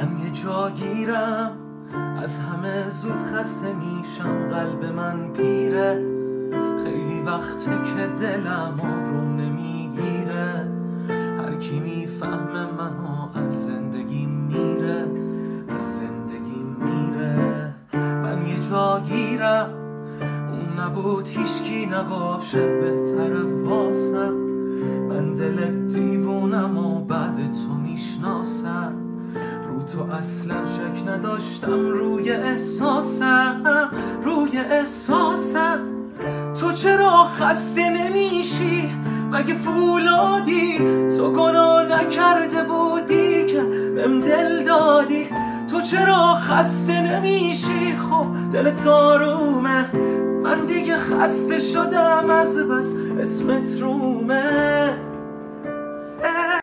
من یه جا گیرم، از همه زود خسته میشم، قلب من پیره، خیلی وقته که دلم آروم نمیگیره، هر کی میفهمه منو از زندگی میره، از زندگی میره. من یه جا گیرم، اون نبود هیچکی نباشه بهتره واسم، من دل دیوونم و بعد تو میشناسم، رو تو اصلا شک نداشتم، روی احساسم، روی احساسم. تو چرا خسته نمیشی؟ مگه فولادی؟ تو گناه نکرده بودی که بهم دل دادی. تو چرا خسته نمیشی؟ خب دلت آرومه، من دیگه خسته شدم از بس اسمت رومه.